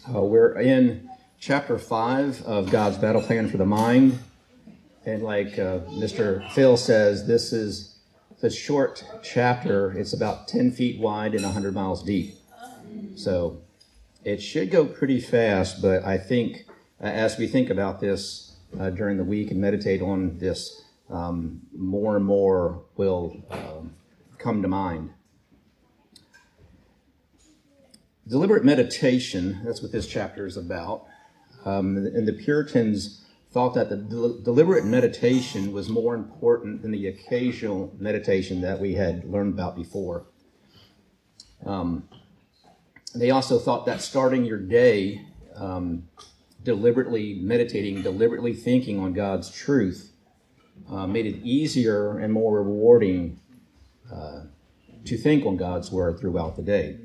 We're in chapter 5 of God's Battle Plan for the Mind. And like Mr. Phil says, this is the short chapter. It's about 10 feet wide and 100 miles deep. So it should go pretty fast, but I think as we think about this during the week and meditate on this, more and more will come to mind. Deliberate meditation, that's what this chapter is about. And the Puritans thought that the deliberate meditation was more important than the occasional meditation that we had learned about before. They also thought that starting your day deliberately meditating, deliberately thinking on God's truth made it easier and more rewarding to think on God's word throughout the day.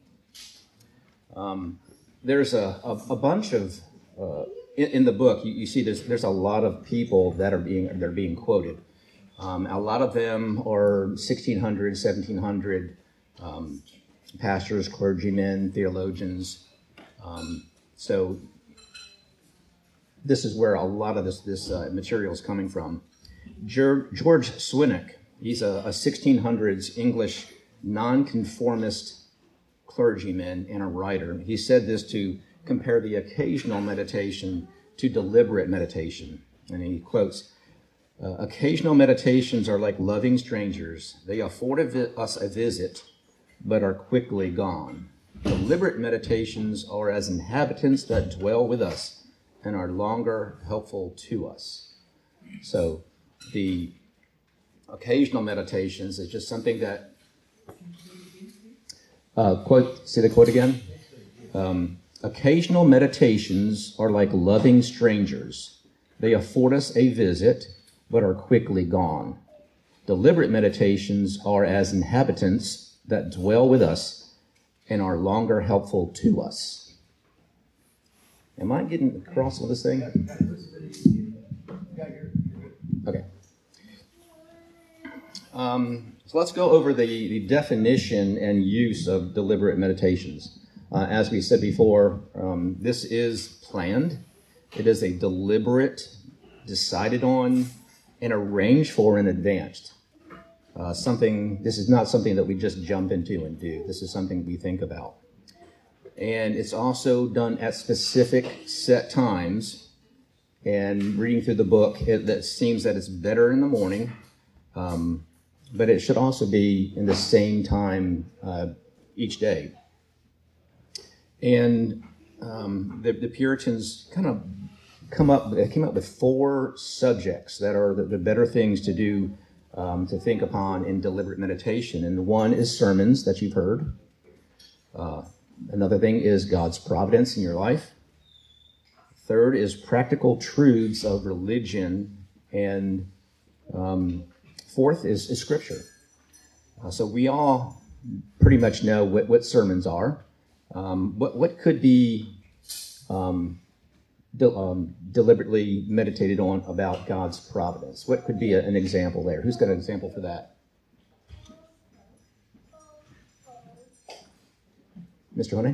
There's a bunch of in the book you see there's a lot of people that are being quoted. A lot of them are 1600, 1700 pastors, clergymen, theologians. So this is where a lot of this material is coming from. George Swinnock, he's a 1600s English nonconformist clergyman and a writer. He said this to compare the occasional meditation to deliberate meditation. And he quotes, occasional meditations are like loving strangers. They afford us a visit, but are quickly gone. Deliberate meditations are as inhabitants that dwell with us and are longer helpful to us. So the occasional meditations is just something that say the quote again. Occasional meditations are like loving strangers. They afford us a visit, but are quickly gone. Deliberate meditations are as inhabitants that dwell with us and are longer helpful to us. Am I getting across with this thing? Okay. So let's go over the definition and use of deliberate meditations. As we said before, this is planned. It is a deliberate, decided on, and arranged for in advance. This is not something that we just jump into and do. This is something we think about. And it's also done at specific set times. And reading through the book, it seems that it's better in the morning. But it should also be in the same time each day. And the Puritans kind of came up with 4 subjects that are the better things to do, to think upon in deliberate meditation. And one is sermons that you've heard. Another thing is God's providence in your life. Third is practical truths of religion. And fourth is Scripture. So we all pretty much know what sermons are. What could be deliberately meditated on about God's providence? What could be an example there? Who's got an example for that? Mr. Honey?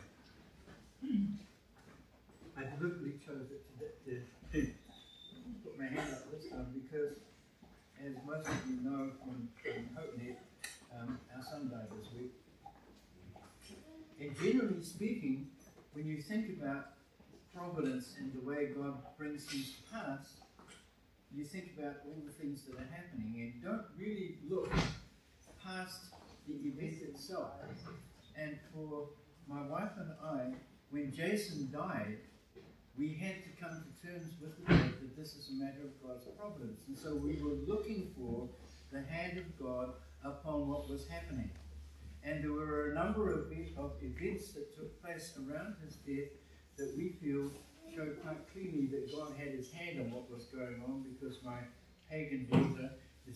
I deliberately chose to put my hand up this time because, as most of you know from HopeNet, our son died this week. And generally speaking, when you think about providence and the way God brings things to pass, you think about all the things that are happening and don't really look past the event itself. And for my wife and I, when Jason died, we had to come to terms with the fact that this is a matter of God's providence. And so we were looking for the hand of God upon what was happening. And there were a number of events that took place around his death that we feel showed quite clearly that God had his hand on what was going on, because my pagan daughter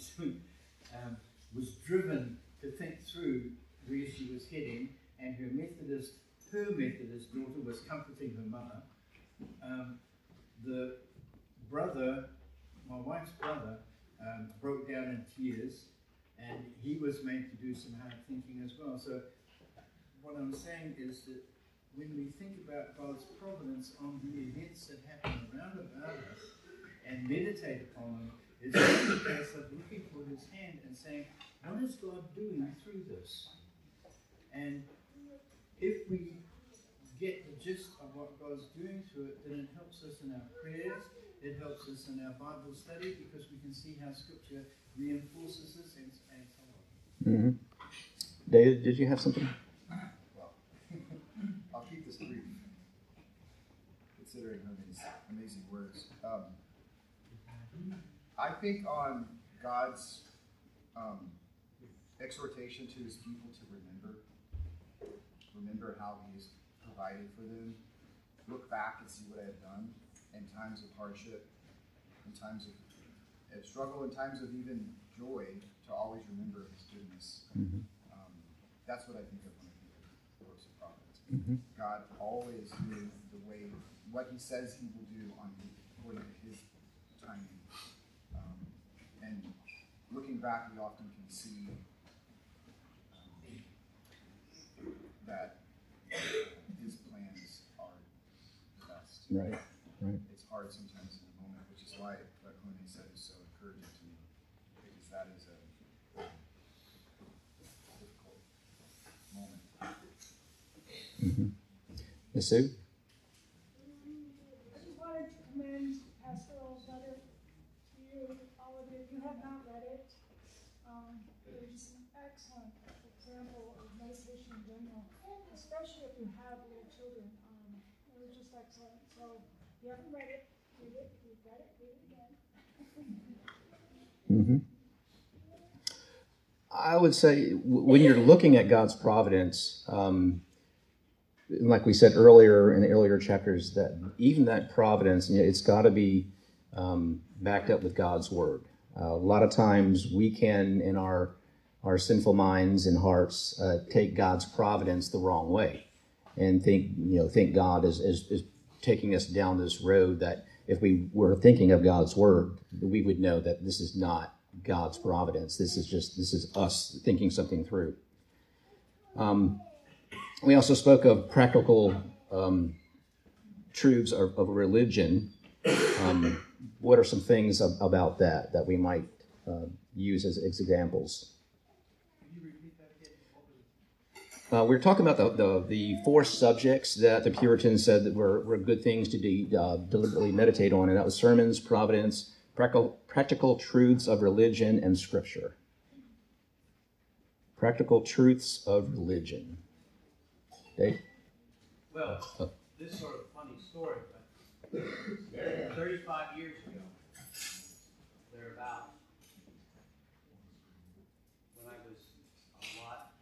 was driven to think through where she was heading, and her Methodist daughter was comforting her mother. The brother, my wife's brother, broke down in tears, and he was made to do some hard thinking as well. So what I'm saying is that when we think about God's providence on the events that happen around about us and meditate upon them, it's a case of looking for his hand and saying, what is God doing through this? And if we get the gist of what God's doing through it, then it helps us in our prayers, it helps us in our Bible study, because we can see how Scripture reinforces this and so on. Mm-hmm. David, did you have something? Well, I'll keep this brief, considering Herman's amazing words. I think on God's exhortation to his people to remember how he has provided for them, look back and see what I have done in times of hardship, in times of struggle, in times of even joy, to always remember his goodness. Mm-hmm. That's what I think of when I think of the works of providence. Mm-hmm. God always knew the way, what he says he will do according to his timing. And looking back, we often can see that his plans are the best. Right. It's hard sometimes in the moment, which is why what Jose said is so encouraging to me, because that is a difficult moment. Mm-hmm. Ms. Sue? I just wanted to commend Pastoral's letter to you, all of you. If you have not read it, it is an excellent example of meditation in general, especially if you have little children. It was just excellent. So if you haven't read it, read it. If you've read it, read it again. Mm-hmm. I would say when you're looking at God's providence, like we said earlier in the earlier chapters, that even that providence, it's got to be backed up with God's word. A lot of times we can, in our sinful minds and hearts, take God's providence the wrong way, and think God is taking us down this road that if we were thinking of God's word, we would know that this is not God's providence. This is us thinking something through. We also spoke of practical truths of religion. What are some things about that we might use as examples? Can you repeat that again? We're talking about the four subjects that the Puritans said that were good things to deliberately meditate on, and that was sermons, providence, practical truths of religion, and Scripture. Practical truths of religion. Dave? Well, this is sort of a funny story, but 35 years ago, thereabouts, when I was a lot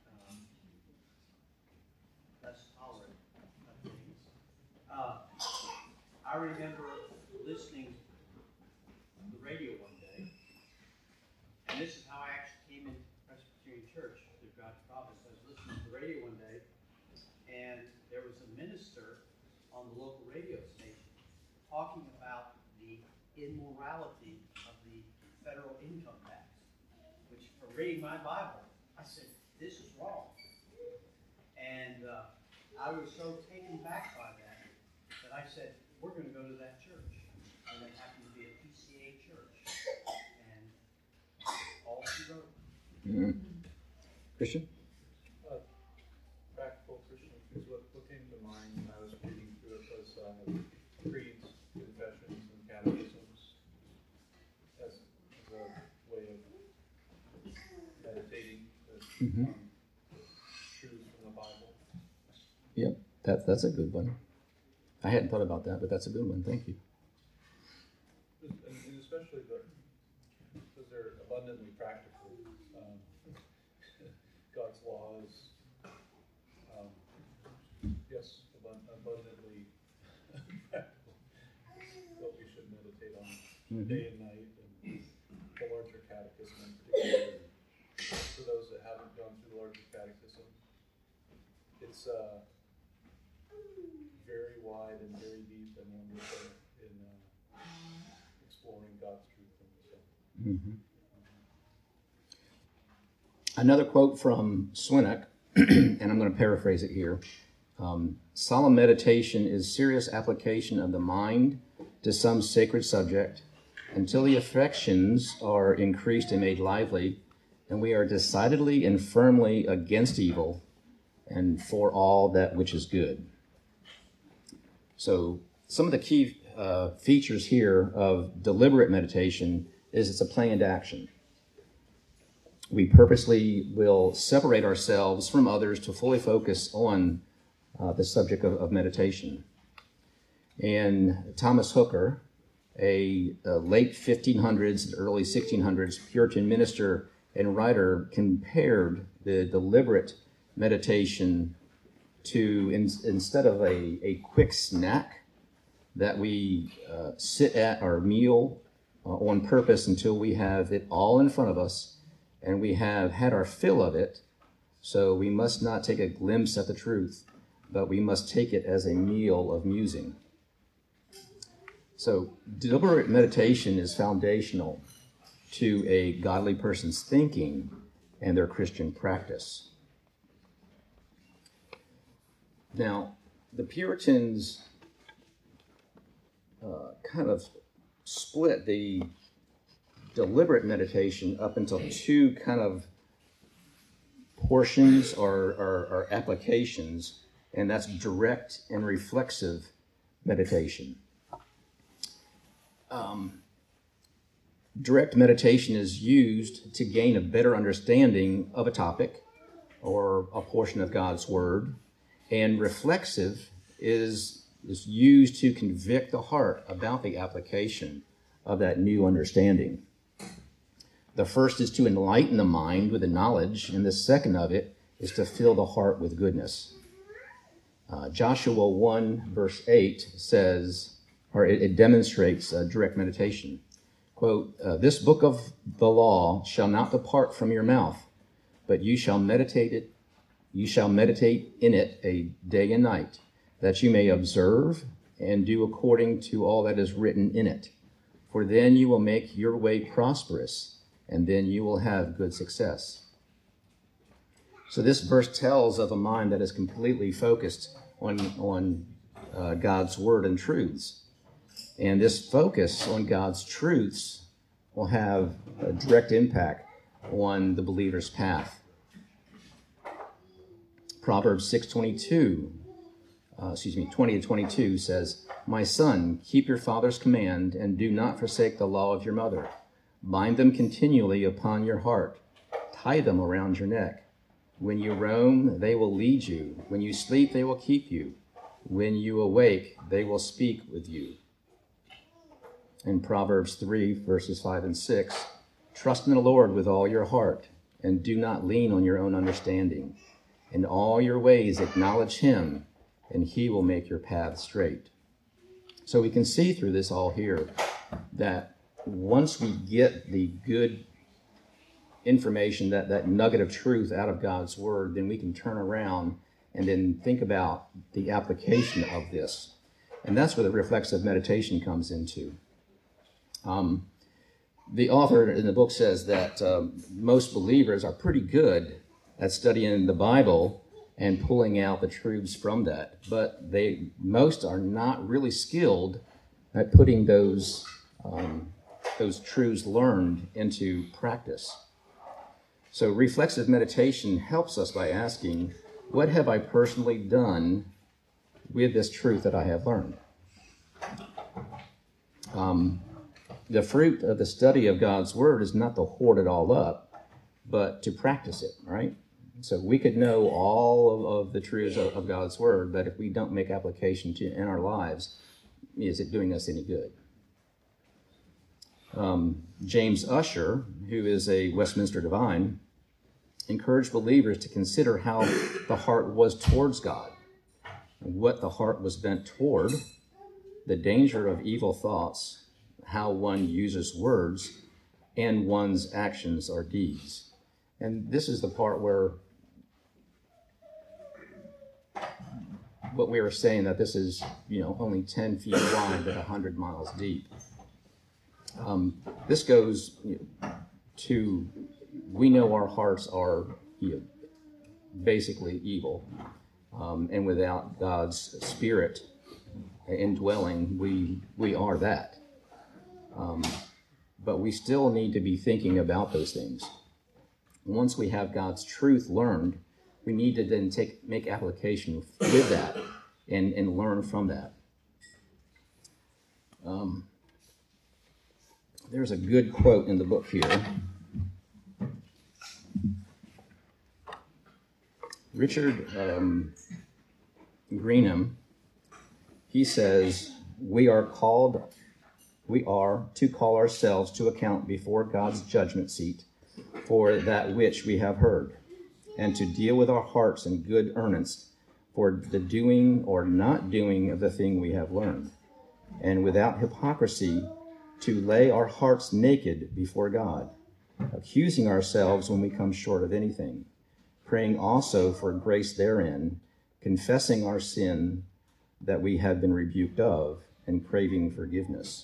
less tolerant of things, I remember listening to the radio one day, and this is how I actually came into Presbyterian Church through God's providence. I was listening to the radio one day, and there was a minister on the local radio station talking about the immorality of the federal income tax, which, for reading my Bible, I said, this is wrong. And I was so taken back by that I said, we're going to go to that church. And it happened to be a PCA church. And all she wrote. Mm-hmm. Christian? Practical Christian is what came to mind when I was reading through it was creeds, confessions, and catechisms as a way of meditating the truths from the Bible. Yep, that's a good one. I hadn't thought about that, but that's a good one. Thank you. And especially because they're abundantly practical. God's laws, yes, abundantly practical. What we should meditate on day and night, and the larger catechism in particular. For those that haven't gone through the larger catechism, it's very wide and very deep and wonderful in exploring God's truth in himself. Mm-hmm. Another quote from Swinnock, and I'm going to paraphrase it here. Solemn meditation is serious application of the mind to some sacred subject until the affections are increased and made lively, and we are decidedly and firmly against evil and for all that which is good. So some of the key features here of deliberate meditation is it's a planned action. We purposely will separate ourselves from others to fully focus on the subject of meditation. And Thomas Hooker, a late 1500s and early 1600s Puritan minister and writer, compared the deliberate meditation to, instead of a quick snack that we sit at our meal on purpose until we have it all in front of us and we have had our fill of it. So we must not take a glimpse at the truth, but we must take it as a meal of musing. So deliberate meditation is foundational to a godly person's thinking and their Christian practice. Now, the Puritans kind of split the deliberate meditation up into two kind of portions or applications, and that's direct and reflexive meditation. Direct meditation is used to gain a better understanding of a topic or a portion of God's Word, and reflexive is used to convict the heart about the application of that new understanding. The first is to enlighten the mind with the knowledge, and the second of it is to fill the heart with goodness. Joshua 1 verse 8 says, or it demonstrates direct meditation. Quote, "This book of the law shall not depart from your mouth, but you shall meditate in it a day and night, that you may observe and do according to all that is written in it. For then you will make your way prosperous, and then you will have good success." So this verse tells of a mind that is completely focused on God's Word and truths. And this focus on God's truths will have a direct impact on the believer's path. Proverbs 6:22, 20-22 says, "My son, keep your father's command and do not forsake the law of your mother. Bind them continually upon your heart. Tie them around your neck. When you roam, they will lead you. When you sleep, they will keep you. When you awake, they will speak with you." In Proverbs 3, verses 5 and 6, "Trust in the Lord with all your heart, and do not lean on your own understanding. In all your ways acknowledge him, and he will make your path straight." So we can see through this all here that once we get the good information, that nugget of truth out of God's Word, then we can turn around and then think about the application of this. And that's where the reflexive meditation comes into. The author in the book says that most believers are pretty good at studying the Bible and pulling out the truths from that, but most are not really skilled at putting those truths learned into practice. So reflexive meditation helps us by asking, what have I personally done with this truth that I have learned? The fruit of the study of God's Word is not to hoard it all up, but to practice it, right? So we could know all of the truths of God's Word, but if we don't make application in our lives, is it doing us any good? James Ussher, who is a Westminster divine, encouraged believers to consider how the heart was towards God, what the heart was bent toward, the danger of evil thoughts, how one uses words, and one's actions or deeds. And this is the part where what we were saying, that this is, only 10 feet wide but 100 miles deep. This goes we know our hearts are basically evil, And without God's Spirit indwelling, we are that. But we still need to be thinking about those things. Once we have God's truth learned, we need to then make application with that and learn from that. There's a good quote in the book here. Richard Greenham, he says, we are to call ourselves to account before God's judgment seat for that which we have heard, and to deal with our hearts in good earnest for the doing or not doing of the thing we have learned, and without hypocrisy to lay our hearts naked before God, accusing ourselves when we come short of anything, praying also for grace therein, confessing our sin that we have been rebuked of, and craving forgiveness.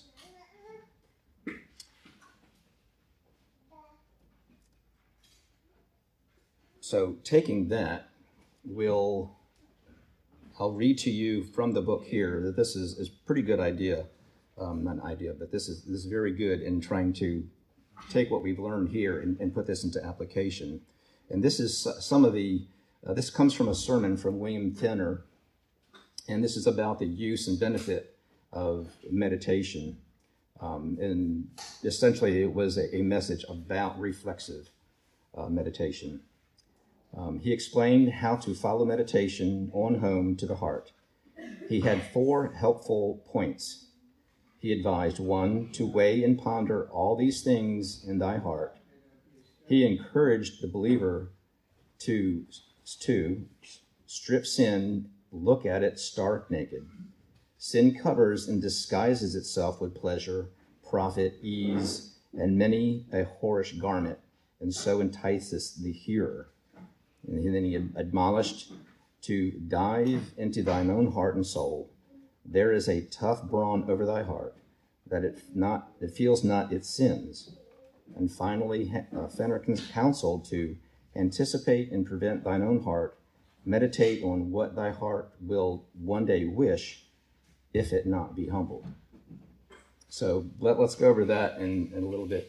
So taking that, I'll read to you from the book here that this is a pretty good idea. Not an idea, but this is very good in trying to take what we've learned here and put this into application. And this is some of this comes from a sermon from William Thenner, and this is about the use and benefit of meditation. And essentially it was a message about reflexive meditation. He explained how to follow meditation on home to the heart. He had 4 helpful points. He advised: 1, to weigh and ponder all these things in thy heart. He encouraged the believer to strip sin, look at it stark naked. Sin covers and disguises itself with pleasure, profit, ease, and many a whorish garment, and so entices the hearer. And then he admonished to dive into thine own heart and soul. There is a tough brawn over thy heart, that it feels not its sins. And finally, Fenner counseled to anticipate and prevent thine own heart, meditate on what thy heart will one day wish, if it not be humbled. So let's go over that in a little bit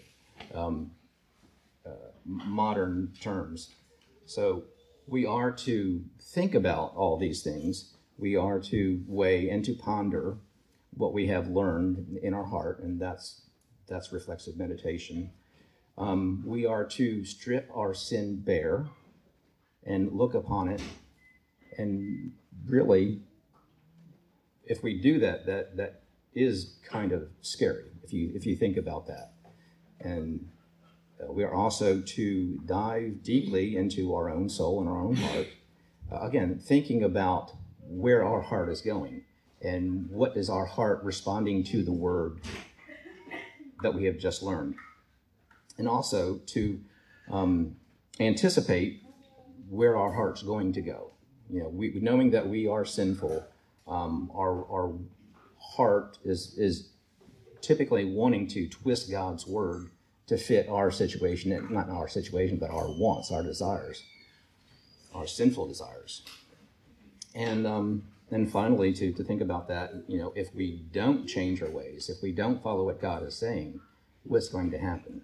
modern terms. So we are to think about all these things. We are to weigh and to ponder what we have learned in our heart, and that's reflexive meditation. We are to strip our sin bare and look upon it. And really, if we do that, that is kind of scary if you think about that. And we are also to dive deeply into our own soul and our own heart. Again, thinking about where our heart is going and what is our heart responding to the word that we have just learned. And also to anticipate where our heart's going to go. You know, knowing that we are sinful, our heart is typically wanting to twist God's word to fit our situation, not our situation, but our wants, our desires, our sinful desires. And finally, to think about that, you know, if we don't change our ways, if we don't follow what God is saying, what's going to happen?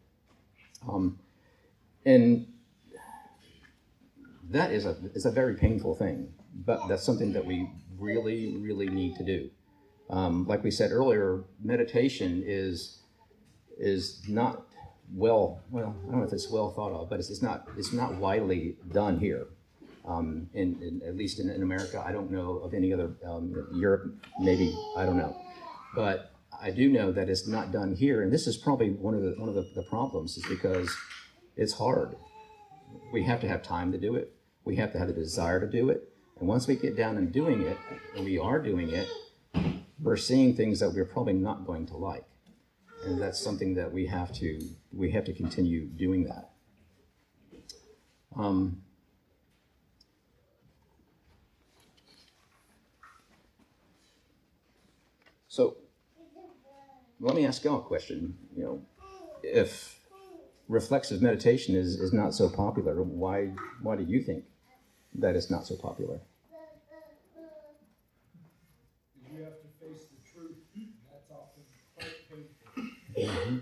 And that is a very painful thing, but that's something that we really, really need to do. Like we said earlier, meditation is not I don't know if it's well thought of, but it's not widely done here. At least in America, I don't know of any other, Europe, maybe, I don't know. But I do know that it's not done here, and this is probably one of the problems, is because it's hard. We have to have time to do it. We have to have the desire to do it. And once we get down and doing it, and we are doing it, we're seeing things that we're probably not going to like. And that's something that we have to continue doing that. So let me ask y'all a question. You know, if reflexive meditation is not so popular, why do you think that it's not so popular? face the truth. That's often quite painful.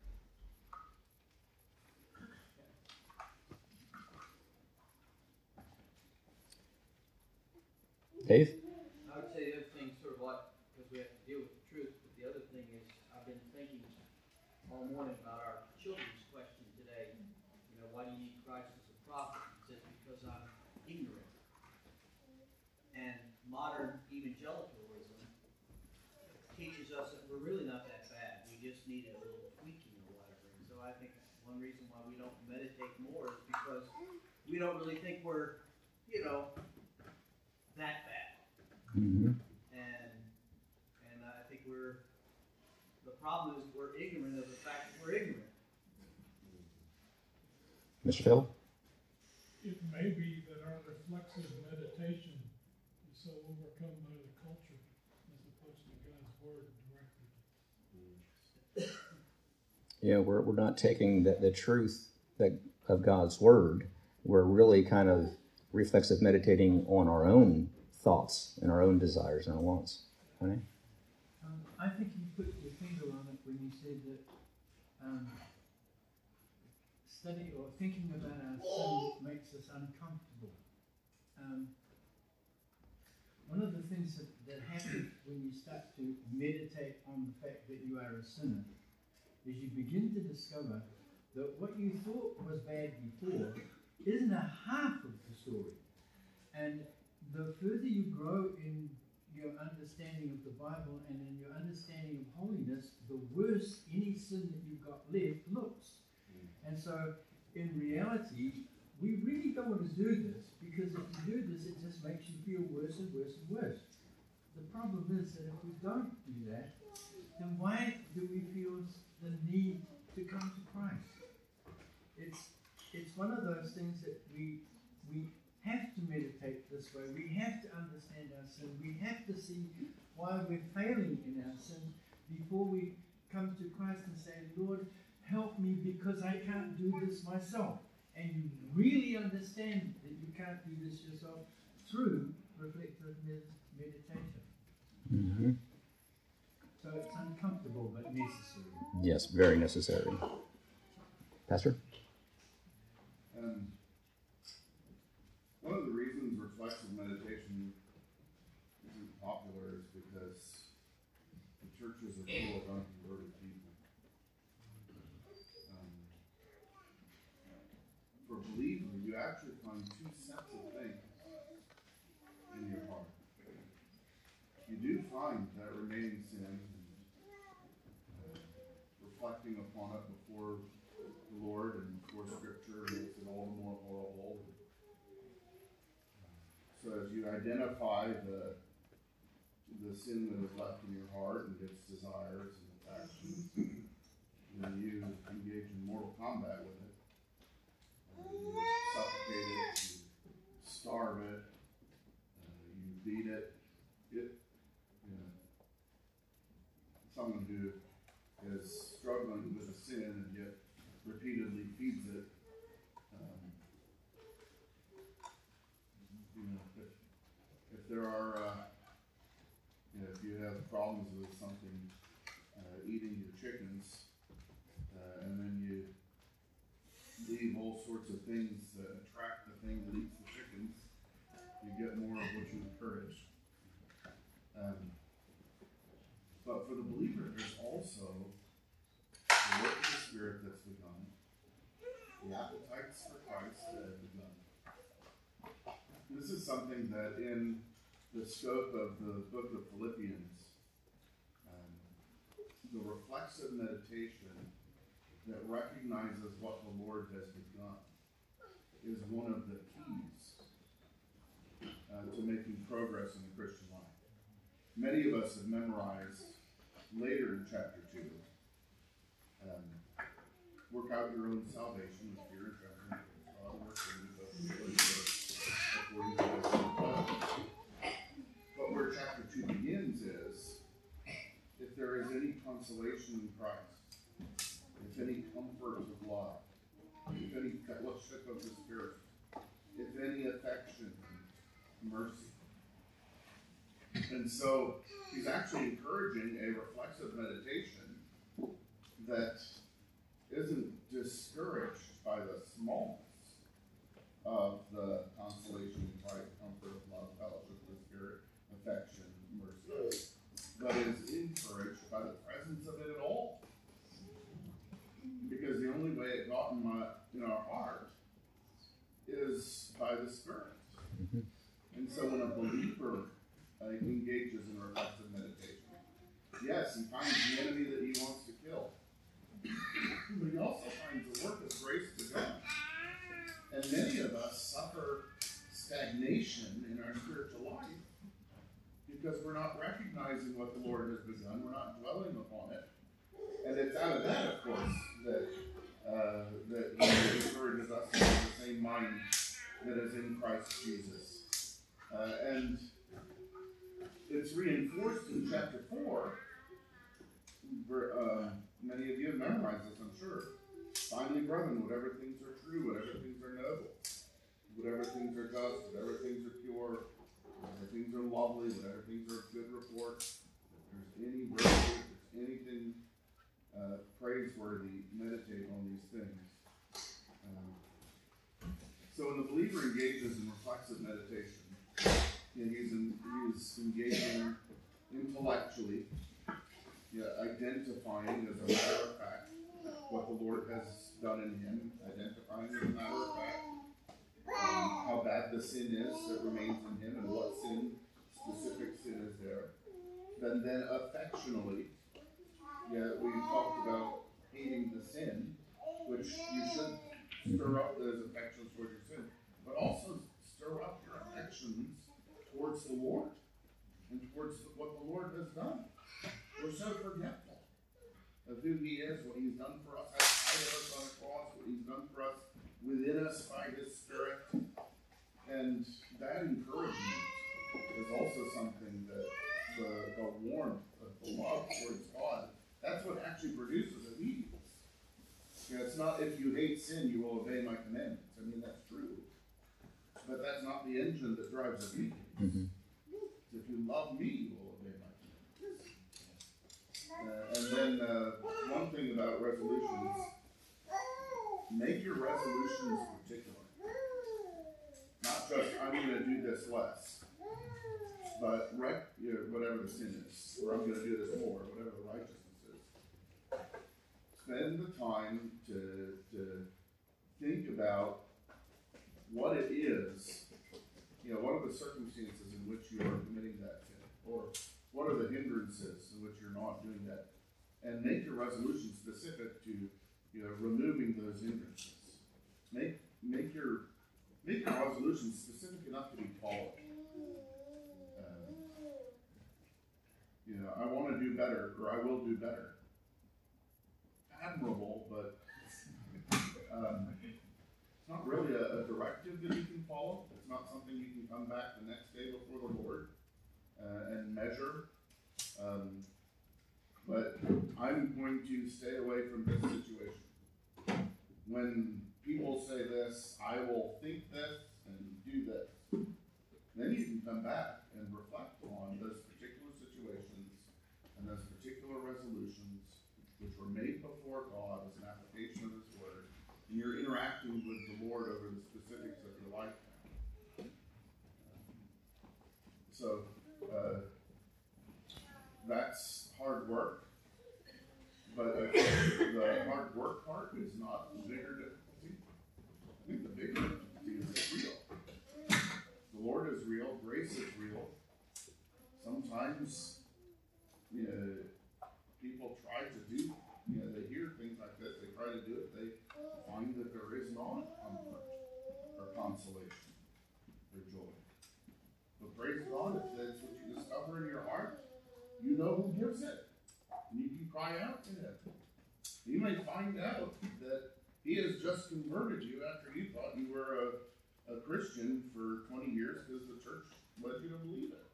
Dave? I would say the other thing, sort of like, because we have to deal with the truth, but the other thing is, I've been thinking all morning about our children's question today. You know, why do you need Christ as a prophet? He says, because I'm ignorant. And modern evangelicalism teaches us that we're really not that bad. We just need a little tweaking or whatever. And so I think one reason why we don't meditate more is because we don't really think we're, that bad. Mm-hmm. And I think the problem is we're ignorant of the fact that we're ignorant. Mr. Phil? It may be that our reflexive meditation is so overcome by the culture as opposed to God's word directly. Yeah, we're not taking the truth of God's word. We're really kind of reflexive meditating on our own thoughts and our own desires and our wants. Right? I think you put your finger on it when you said that study or thinking about our sin makes us uncomfortable. One of the things that happens when you start to meditate on the fact that you are a sinner is you begin to discover that what you thought was bad before isn't a half of the story. And the further you grow in your understanding of the Bible and in your understanding of holiness, the worse any sin that you've got left looks. And so, in reality, we really don't want to do this, because if you do this, it just makes you feel worse and worse and worse. The problem is that if we don't do that, then why do we feel the need to come to Christ? It's one of those things that we have to meditate this way. We have to understand our sin. We have to see why we're failing in our sin before we come to Christ and say, Lord, help me because I can't do this myself. And you really understand that you can't do this yourself through reflective meditation. Mm-hmm. So it's uncomfortable but necessary. Yes, very necessary. Pastor? One of the reasons reflexive meditation isn't popular is because the churches are full of unconverted people. For a believer, you actually find two sets of things in your heart. You do find that remaining sin and reflecting upon it before the Lord and before Scripture makes it all the more horrible. So as you identify the sin that is left in your heart and its desires and its actions, then you engage in mortal combat with it. You suffocate it, you starve it, you beat it. Someone who is struggling with a sin and yet repeatedly feeds it. If there are, if you have problems with something eating your chickens, and then you leave all sorts of things that attract the thing that eats the chickens, you get more of what you encourage. But for the believer, there's also the work of the Spirit that's begun, the appetites for Christ that have begun. This is something that in the scope of the book of Philippians, the reflexive meditation that recognizes what the Lord has begun is one of the keys to making progress in the Christian life. Many of us have memorized later in chapter 2, work out your own salvation with fear and trembling, because God works in you both to will and to work according to his own pleasure. But where chapter 2 begins is, if there is any consolation in Christ, if any comfort of love, if any fellowship of the Spirit, if any affection, mercy, And so he's actually encouraging a reflexive meditation that isn't discouraged by the smallness of the consolation in Christ, comfort of love, fellowship of the Spirit, affection, mercy, but is encouraged by the presence of it at all. Because the only way it got in our heart is by the Spirit. And so when a believer engages in reflexive meditation, yes, he finds the enemy that he wants to kill, but he also finds the work of grace to God. And many of us suffer stagnation in our spiritual life because we're not recognizing what the Lord has begun. We're not dwelling upon it. And it's out of that, of course, that he encourages us to have the same mind that is in Christ Jesus. And it's reinforced in chapter 4. Many of you have memorized this, I'm sure. Finally, brethren, whatever things are true, whatever things are noble, whatever things are just, whatever things are pure, whatever things are lovely, whatever things are of good report, if there's any virtue, if there's anything praiseworthy, meditate on these things. So when the believer engages in reflexive meditation, and he's engaging intellectually, identifying as a matter of fact what the Lord has done in him, identifying as a matter of fact how bad the sin is that remains in him and what specific sin is there. Then affectionally, we talked about hating the sin, which you should stir up those affections towards your sin, but also stir up your affections towards the Lord and towards what the Lord has done. We're so forgetful of who he is, what he's done for us outside of us on the cross, what he's done for us within us by his Spirit. And that encouragement is also something that the warmth of the love towards God, that's what actually produces obedience. It's not if you hate sin, you will obey my commandments. I mean, that's true. But that's not the engine that drives obedience. Mm-hmm. If you love me, you will obey my commandments. And then one thing about resolutions, make your resolutions particular. Not just, I'm going to do this less, but whatever the sin is, or I'm going to do this more, whatever the righteousness is. Spend the time to think about what it is, what are the circumstances in which you are committing that sin, or what are the hindrances in which you're not doing that, and make your resolution specific to removing those hindrances. Make your resolution specific enough to be followed. I want to do better, or I will do better. Admirable, but it's not really a directive that you can follow. It's not something you can come back the next day before the Lord and measure. But I'm going to stay away from this situation. When people say this, I will think this and do this. Then you can come back and reflect on those particular situations and those particular resolutions which were made before God as an application of his word. And you're interacting with the Lord over the specifics of your life now. So that's hard work. But the hard work part is not the bigger difficulty. I think the bigger difficulty is it's real. The Lord is real. Grace is real. Sometimes people try to do, they hear things like this. They try to do it. They find that there is not comfort or consolation or joy. But praise God, if that's what you discover in your heart, you know who gives it. And you can cry out to him. You may find out that he has just converted you after you thought you were a Christian for 20 years because the church led you to believe it.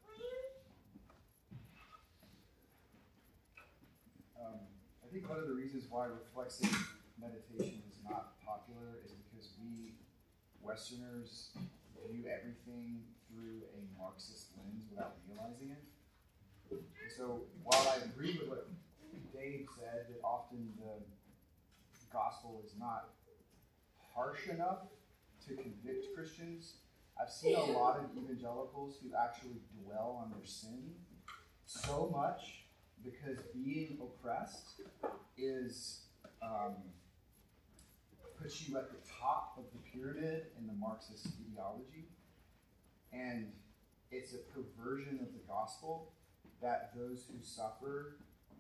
I think one of the reasons why reflexive meditation is not popular is because we Westerners view everything through a Marxist lens without realizing it. So while I agree with what Dave said, that often the gospel is not harsh enough to convict Christians, I've seen a lot of evangelicals who actually dwell on their sin so much because being oppressed is puts you at the top of the pyramid in the Marxist ideology, and it's a perversion of the gospel that those who suffer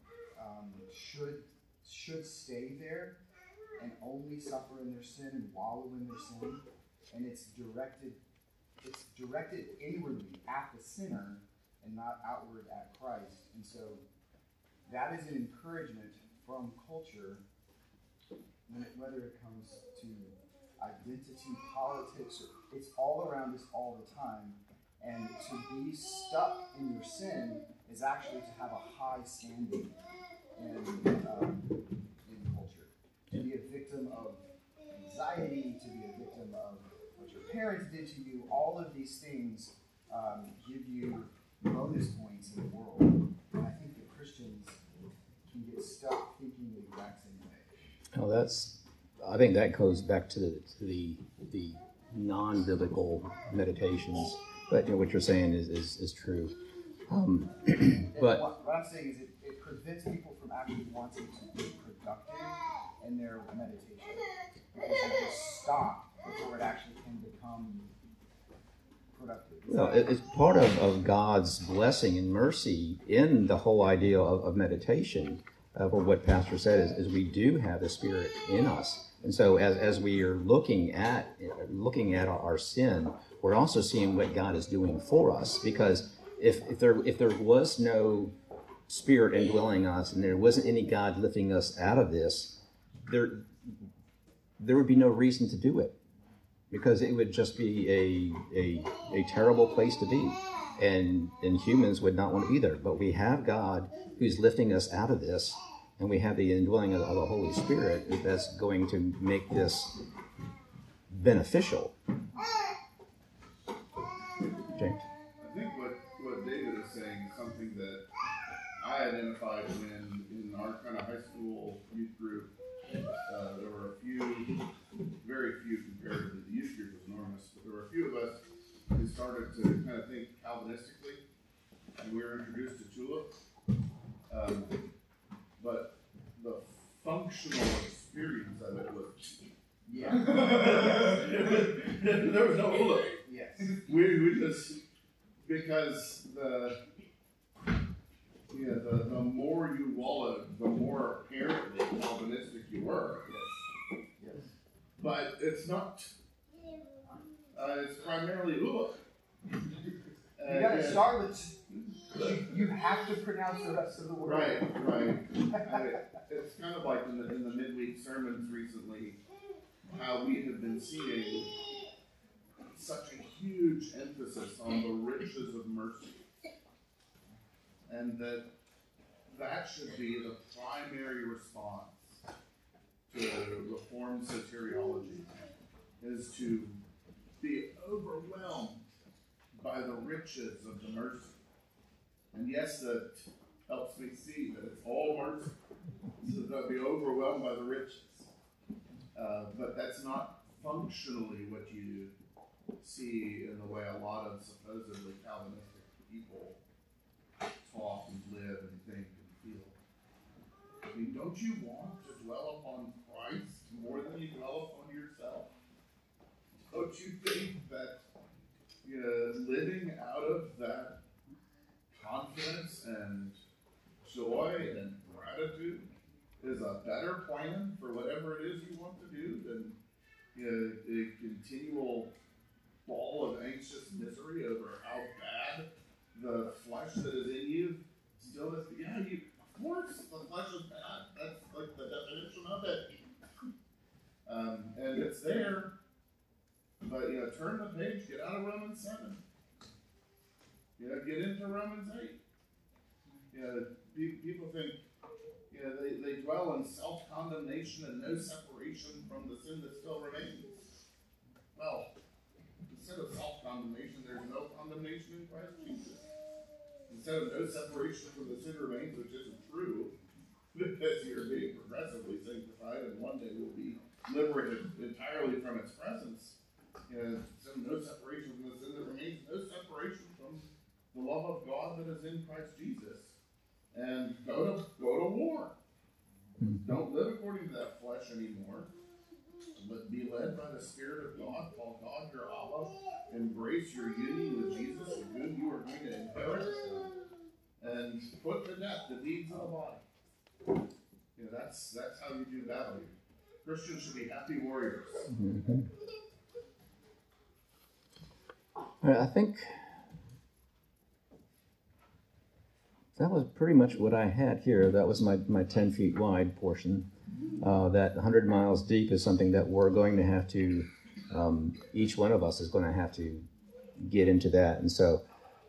should stay there and only suffer in their sin and wallow in their sin, and it's directed inwardly at the sinner and not outward at Christ. And so that is an encouragement from culture, whether it comes to identity, politics, it's all around us all the time. And to be stuck in your sin is actually to have a high standing in culture. To be a victim of anxiety, to be a victim of what your parents did to you, all of these things give you bonus points in the world. And I think that Christians can get stuck thinking the exact same way. Oh, I think that goes back to the non-biblical meditations. But what you're saying is true. But what I'm saying is it prevents people from actually wanting to be productive in their meditation. Because they just stop before it actually can become productive. well, it's part of God's blessing and mercy in the whole idea of meditation. Or what Pastor said is we do have the Spirit in us. And so as we are looking at our sin, we're also seeing what God is doing for us. Because if there was no Spirit indwelling us and there wasn't any God lifting us out of this, there would be no reason to do it, because it would just be a terrible place to be, and humans would not want to be there. But we have God who's lifting us out of this, and we have the indwelling of the Holy Spirit that's going to make this beneficial. James? I think what David is saying is something that I identified when in our kind of high school youth group, there were very few comparatively. The youth group was enormous, but there were a few of us who started to kind of think Calvinistically, and we were introduced to Tulip. But the functional experience of it was there was no look. Yes. We just, because the more you wallowed, the more apparently Calvinistic you were. Yes. But it's not. It's primarily look. You got to start with. You have to pronounce the rest of the word. Right. It's kind of like in the midweek sermons recently, how we have been seeing such a huge emphasis on the riches of mercy, and that should be the primary response to Reformed soteriology, is to be overwhelmed by the riches of the mercy. And yes, that helps me see that it's all mercy, so that I'll be overwhelmed by the riches. But that's not functionally what you see in the way a lot of supposedly Calvinistic people talk and live and think and feel. I mean, don't you want to dwell upon Christ more than you dwell upon yourself? Don't you think that living out of that confidence and joy and gratitude is a better plan for whatever it is you want to do than a continual ball of anxious misery over how bad the flesh that is in you still is? Yeah, of course the flesh is bad. That's like the definition of it. And it's there. But turn the page, get out of Romans 7. Get into Romans 8. People think they dwell in self-condemnation and no separation from the sin that still remains. Well, instead of self-condemnation, there's no condemnation in Christ Jesus. Instead of no separation from the sin as you're being progressively sanctified, and one day we'll be liberated entirely from its presence. And so no separation from the sin that remains, no separation from the love of God that is in Christ Jesus. And go to war. Don't live according to that flesh anymore. But be led by the Spirit of God. Call God your Abba. Embrace your union with Jesus, and whom you are going to inherit. And put to death the deeds of the body. You know, that's how you do battle. Christians should be happy warriors. Mm-hmm. I think that was pretty much what I had here. That was my 10 feet wide portion. That 100 miles deep is something that we're going to have to, each one of us is going to have to get into that. And so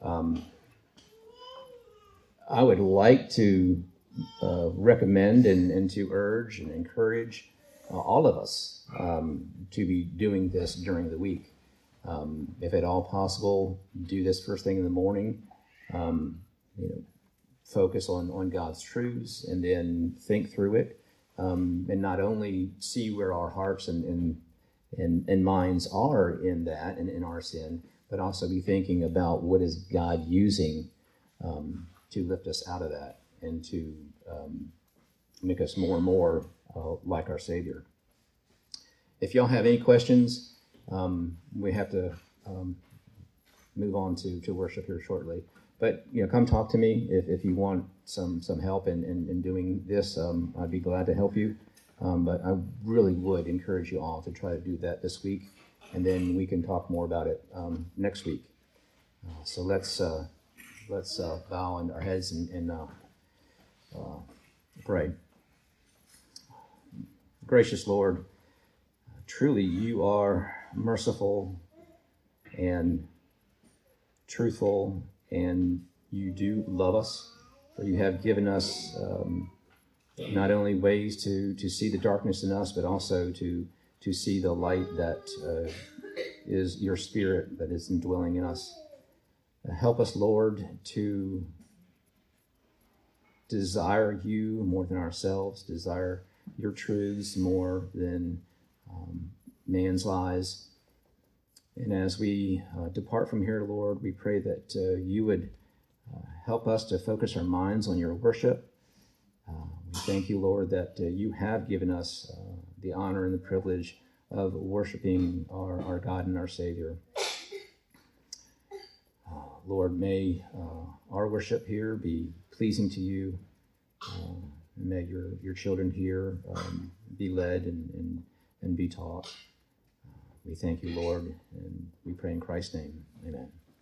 I would like to recommend and to urge and encourage all of us to be doing this during the week. If at all possible, do this first thing in the morning. Focus on God's truths, and then think through it, and not only see where our hearts and minds are in that and in our sin, but also be thinking about what is God using to lift us out of that and to make us more and more like our Savior. If y'all have any questions, we have to move on to worship here shortly. But come talk to me if you want some help in doing this. I'd be glad to help you. But I really would encourage you all to try to do that this week, and then we can talk more about it next week. So let's bow on our heads and pray. Gracious Lord, truly you are merciful and truthful, and you do love us, for you have given us not only ways to see the darkness in us, but also to see the light that is your Spirit that is indwelling in us. Help us, Lord, to desire you more than ourselves, desire your truths more than man's lies. And as we depart from here, Lord, we pray that you would help us to focus our minds on your worship. We thank you, Lord, that you have given us the honor and the privilege of worshiping our God and our Savior. Lord, may our worship here be pleasing to you. May your children here be led and be taught. We thank you, Lord, and we pray in Christ's name. Amen.